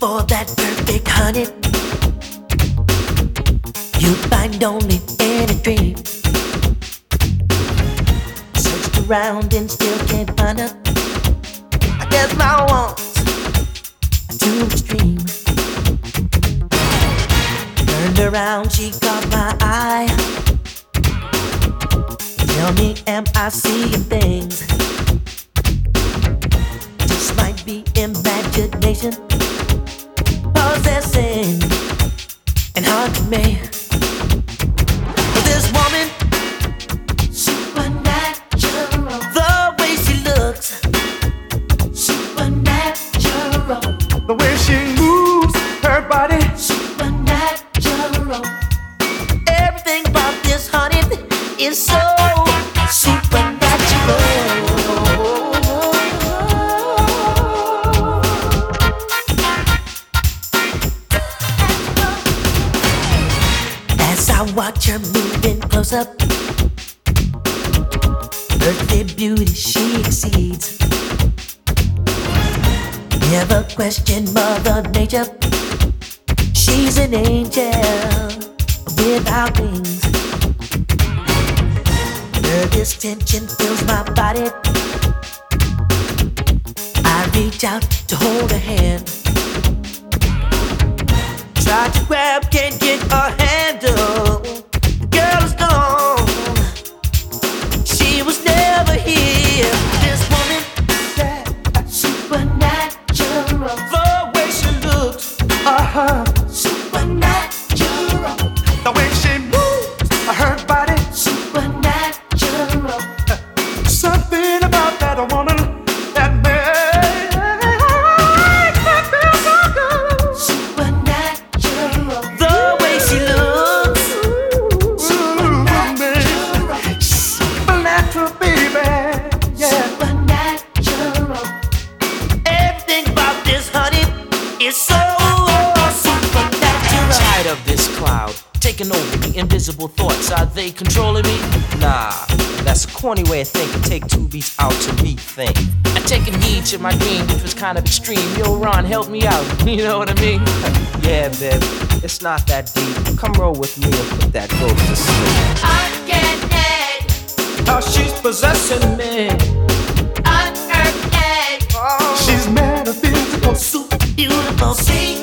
for that perfect honey you find only in a dream. Searched around and still can't find her. I guess my wants are too extreme. Turned around, she caught my eye. Tell me, am I seeing things? This might be imagination, possessing and haunting me. But this woman, supernatural. The way she looks, supernatural. The way she moves her body, supernatural. Everything about this honey is so supernatural. As I watch her moving close up, earthly beauty she exceeds. Never question Mother Nature. She's an angel without wings. Nervous tension fills my body. I reach out to hold her hand. Try to grab, can't get a handle. The girl is gone. She was never here. This woman, yeah, supernatural. The way she looks, supernatural. the way she moves her body, Supernatural. something about that woman that makes me feel so good. Supernatural. The way she looks, Supernatural, baby, yeah. supernatural. Everything about this honey is so supernatural. Tired of this cloud taking over me. Invisible thoughts, are they controlling me? Nah, that's a corny way of thinking. Take two beats out to rethink. I taken heed to my dream, which was kind of extreme. Yo, Ron, help me out. You know what I mean? Yeah, babe, it's not that deep. Come roll with me and put that ghost to sleep. Uncanny, Oh, she's possessing me. unearthly, She's metaphysical, super beautiful. See